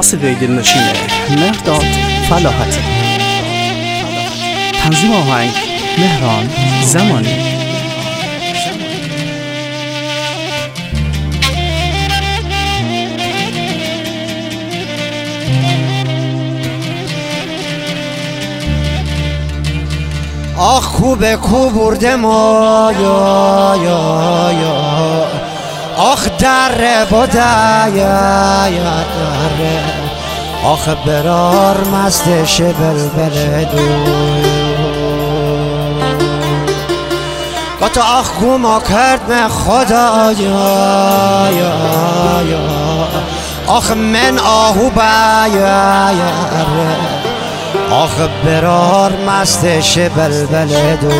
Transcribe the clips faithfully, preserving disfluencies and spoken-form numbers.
با صدای دلنشین مهرداد فلاحتی. تنظیم آهنگ مهران زمانی. آخ خوبه کو برده ما یا یا یا آخ دره بوده یا یا دره آخ برار مستش بلبل دو گتا آخ گوما کرد من خدا یا یا یا آخ من آهو با یا یا آخ برار مستش بلبل دو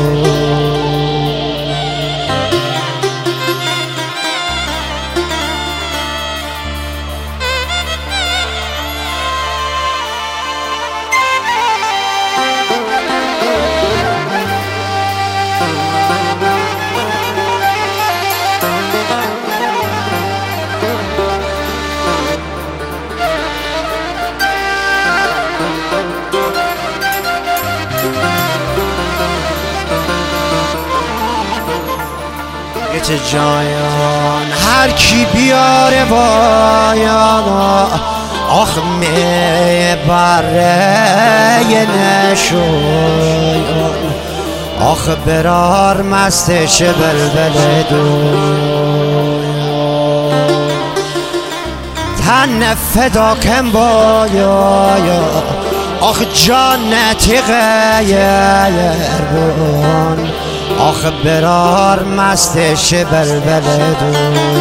جایان هر کی بیاره بایانا آخ میبره نشویان آخ برار مستش بلبل دویان تن فدا کن بایا آخ جانتی غیربون آخ برار مستش بلبل دو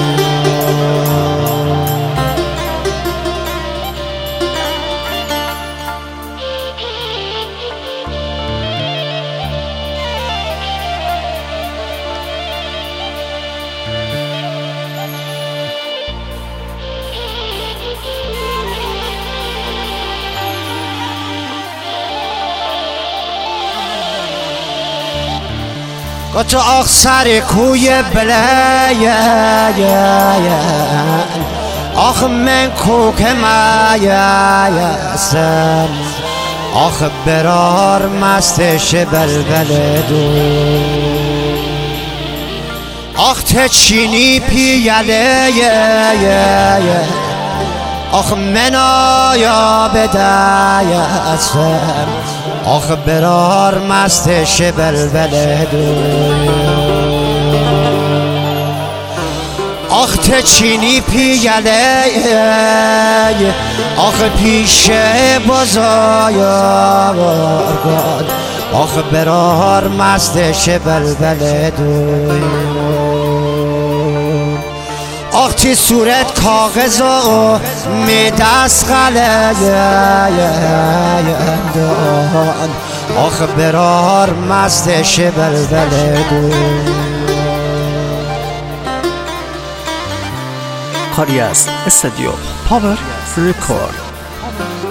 گتا آخ سر کوی بلیان آخ من کوک مایسم آخ برار مستش بلبل دو آخ تچینی پیاله آخ من آیا بدایستم آخ برار مستش بلبل دو آخ تچینی پیاله آخ پیش بازایا بارگاد آخ برار مستش بلبل دو آخ تی صورت کاغذ و می دست غلیان آخ برار مستش بلبل دو کاری از استودیو پاور ریکورد.